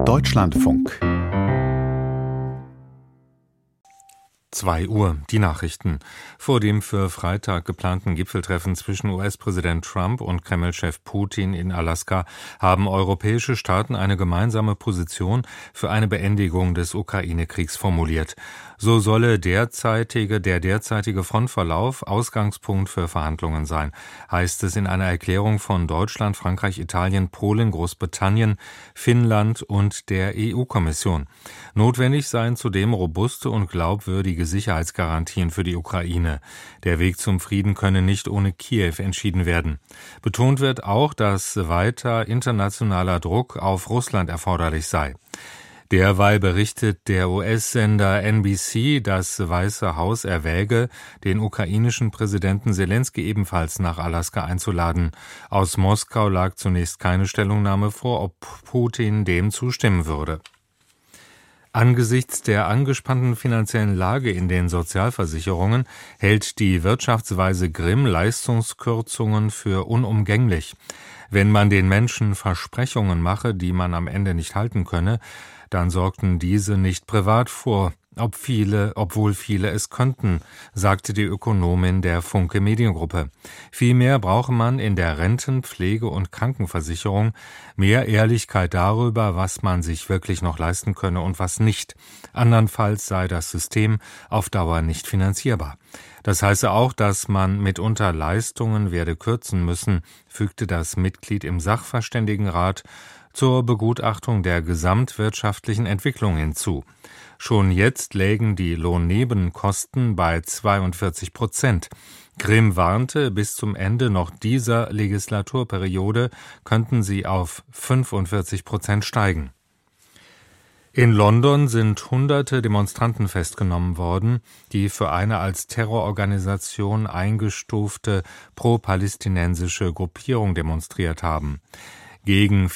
Deutschlandfunk 2 Uhr, die Nachrichten. Vor dem für Freitag geplanten Gipfeltreffen zwischen US-Präsident Trump und Kreml-Chef Putin in Alaska haben europäische Staaten eine gemeinsame Position für eine Beendigung des Ukraine-Kriegs formuliert. So solle der derzeitige Frontverlauf Ausgangspunkt für Verhandlungen sein, heißt es in einer Erklärung von Deutschland, Frankreich, Italien, Polen, Großbritannien, Finnland und der EU-Kommission. Notwendig seien zudem robuste und glaubwürdige Sicherheitsgarantien für die Ukraine. Der Weg zum Frieden könne nicht ohne Kiew entschieden werden. Betont wird auch, dass weiter internationaler Druck auf Russland erforderlich sei. Derweil berichtet der US-Sender NBC, das Weiße Haus erwäge, den ukrainischen Präsidenten Selenskyj ebenfalls nach Alaska einzuladen. Aus Moskau lag zunächst keine Stellungnahme vor, ob Putin dem zustimmen würde. Angesichts der angespannten finanziellen Lage in den Sozialversicherungen hält die Wirtschaftsweise Grimm Leistungskürzungen für unumgänglich. Wenn man den Menschen Versprechungen mache, die man am Ende nicht halten könne, dann sorgten diese nicht privat vor, obwohl viele es könnten, sagte die Ökonomin der Funke Mediengruppe. Vielmehr brauche man in der Renten-, Pflege- und Krankenversicherung mehr Ehrlichkeit darüber, was man sich wirklich noch leisten könne und was nicht. Andernfalls sei das System auf Dauer nicht finanzierbar. Das heiße auch, dass man mitunter Leistungen werde kürzen müssen, fügte das Mitglied im Sachverständigenrat zur Begutachtung der gesamtwirtschaftlichen Entwicklung hinzu. Schon jetzt lägen die Lohnnebenkosten bei 42%. Grimm warnte, bis zum Ende noch dieser Legislaturperiode könnten sie auf 45% steigen. In London sind Hunderte Demonstranten festgenommen worden, die für eine als Terrororganisation eingestufte pro-palästinensische Gruppierung demonstriert haben. Gegen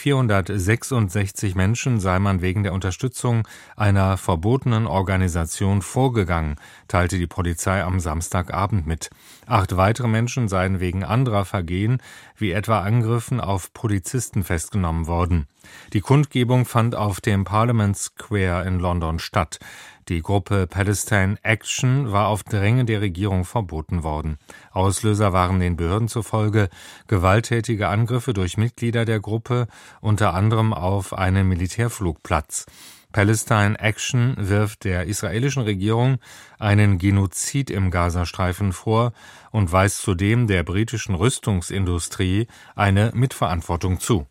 466 Menschen sei man wegen der Unterstützung einer verbotenen Organisation vorgegangen, teilte die Polizei am Samstagabend mit. 8 weitere Menschen seien wegen anderer Vergehen, wie etwa Angriffen auf Polizisten, festgenommen worden. Die Kundgebung fand auf dem Parliament Square in London statt. Die Gruppe Palestine Action war auf Drängen der Regierung verboten worden. Auslöser waren den Behörden zufolge gewalttätige Angriffe durch Mitglieder der Gruppe, unter anderem auf einen Militärflugplatz. Palestine Action wirft der israelischen Regierung einen Genozid im Gazastreifen vor und weist zudem der britischen Rüstungsindustrie eine Mitverantwortung zu.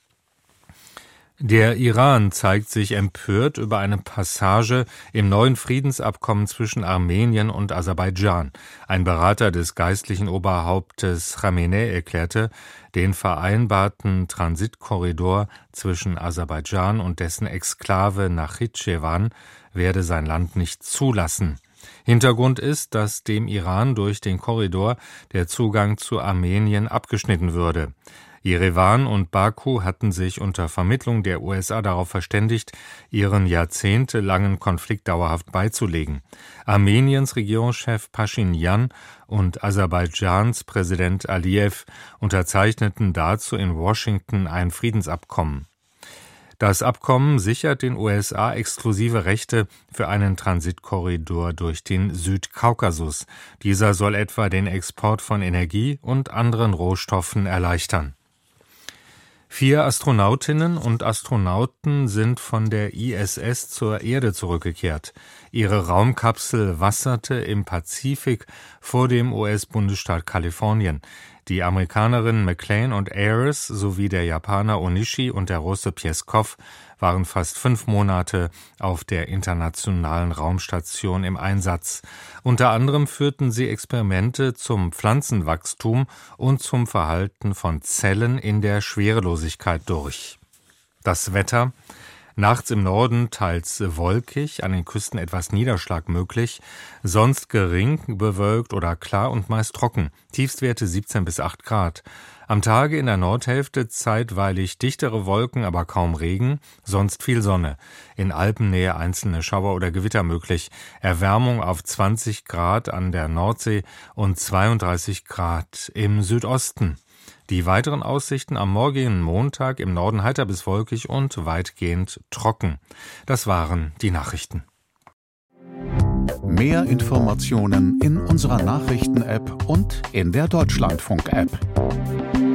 Der Iran zeigt sich empört über eine Passage im neuen Friedensabkommen zwischen Armenien und Aserbaidschan. Ein Berater des geistlichen Oberhauptes Khamenei erklärte, den vereinbarten Transitkorridor zwischen Aserbaidschan und dessen Exklave Nachitschewan werde sein Land nicht zulassen. Hintergrund ist, dass dem Iran durch den Korridor der Zugang zu Armenien abgeschnitten würde. Jerewan und Baku hatten sich unter Vermittlung der USA darauf verständigt, ihren jahrzehntelangen Konflikt dauerhaft beizulegen. Armeniens Regierungschef Paschinjan und Aserbaidschans Präsident Aliyev unterzeichneten dazu in Washington ein Friedensabkommen. Das Abkommen sichert den USA exklusive Rechte für einen Transitkorridor durch den Südkaukasus. Dieser soll etwa den Export von Energie und anderen Rohstoffen erleichtern. 4 Astronautinnen und Astronauten sind von der ISS zur Erde zurückgekehrt. Ihre Raumkapsel wasserte im Pazifik vor dem US-Bundesstaat Kalifornien. Die Amerikanerinnen McLean und Ayres sowie der Japaner Onishi und der Russe Peskov waren fast 5 Monate auf der internationalen Raumstation im Einsatz. Unter anderem führten sie Experimente zum Pflanzenwachstum und zum Verhalten von Zellen in der Schwerelosigkeit durch. Das Wetter: Nachts im Norden teils wolkig, an den Küsten etwas Niederschlag möglich, sonst gering bewölkt oder klar und meist trocken, Tiefstwerte 17 bis 8 Grad. Am Tage in der Nordhälfte zeitweilig dichtere Wolken, aber kaum Regen, sonst viel Sonne. In Alpennähe einzelne Schauer oder Gewitter möglich. Erwärmung auf 20 Grad an der Nordsee und 32 Grad im Südosten. Die weiteren Aussichten am morgigen Montag im Norden heiter bis wolkig und weitgehend trocken. Das waren die Nachrichten. Mehr Informationen in unserer Nachrichten-App und in der Deutschlandfunk-App.